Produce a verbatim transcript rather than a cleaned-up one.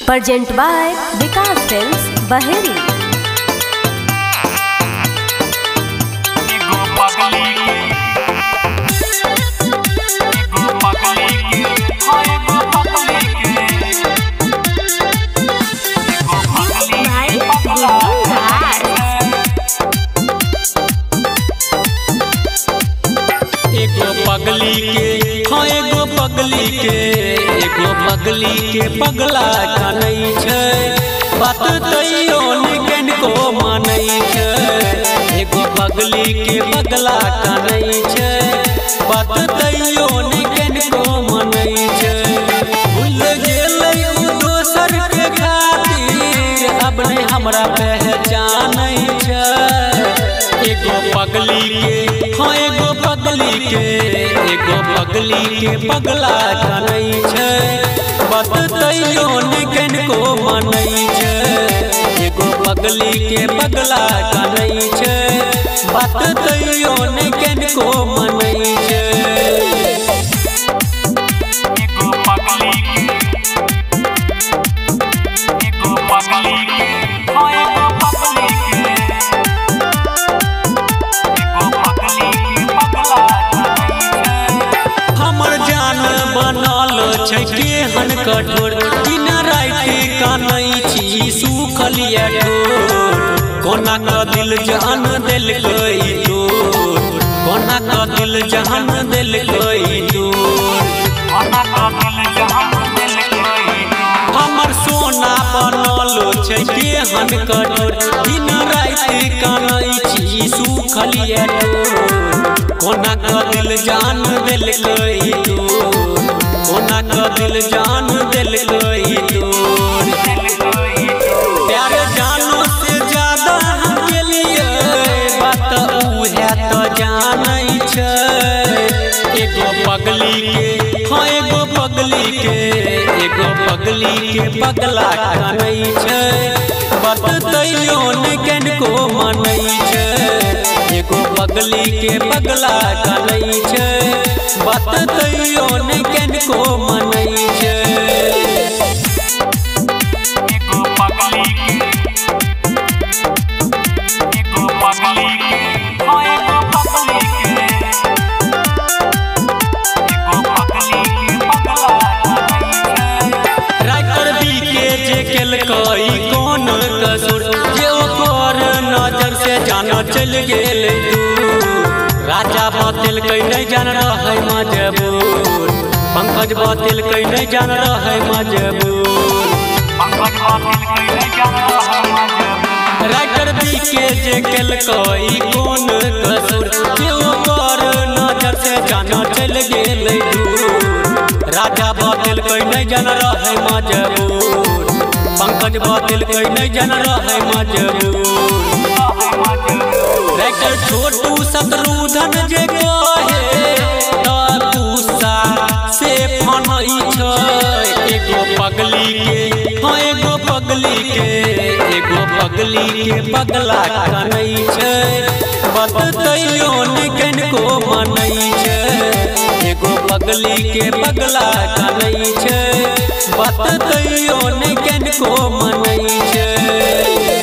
Present by Vikas Films, Baheri. एगो पगली के हाँ एगो पगली के एगो पगली के पगला कानई छै बात तैयो निकन को मानई छै। एगो पगली के पगला कानई छै बात तैयो निकन को मानई छै। भूल गेलै उ दोसर के खातिर अब नहीं हमरा पहचानै छै। एगो पगली के हाँ एगो पगली के एगो पगली के पगला कानई छै बात तैयो निकन को मानई छै। एगो पगली के पगला कानई छै बात तैयो निकन को मानई छै। एगो पगली के एगो पगली के हाँ एगो पगली के छै केहन कठोर दिन राति कानई छी सुखलिया ठोर। कोना का दिल जान दिल गई तोर कोना का दिल जान दिल गई तोर कोना का दिल जान दिल गई हमर सोना बनल छै केहन कठोर दिन राति कानई छी सुखलिया ठोर। कोना का दिल जान दिल गई तोर कोना का दिल जान दिल गई तोर। प्यार जानो से ज्यादा हमके लिए बात उहे तो जानई छै। एगो पगली के हाँ एगो पगली के एगो पगली के पगला कानई छै बात तैयो निकन को मानई छै। एगो पगली के पगला कानई छै बात तैयो निकन को मानई छै। एगो पगली के एगो पगली के हाँ एगो पगली के एगो पगली के पगला कानई छै। राइटर बी के जे केलकै कोन कसूर जे ओकर नजर से जाना चल गेल दूर। राजा बातिल कई नहीं जान रहा मजबूर पंकज बातिल कई नहीं जान रहा मजबूर पंकज बातिल कई नहीं जान रहा मजबूर। राइटर बी के जे केलकै कोन कसूर जे ओकर नजर से जाना चल गेल दूर। राजा बातिल कई नहीं जान रहा मजबूर पंकज बातिल कई नहीं जान रहा मजबूर। राइटर छोटू शत्रुघ्न जे कहे त गुस्सा से फनई छै। एगो पगली के हाँ एगो पगली के एगो पगली के पगला कानई छै बात तैयो निकन को मानई छै। एगो पगली के पगला कानई छै बात तैयो निकन को मानई छै।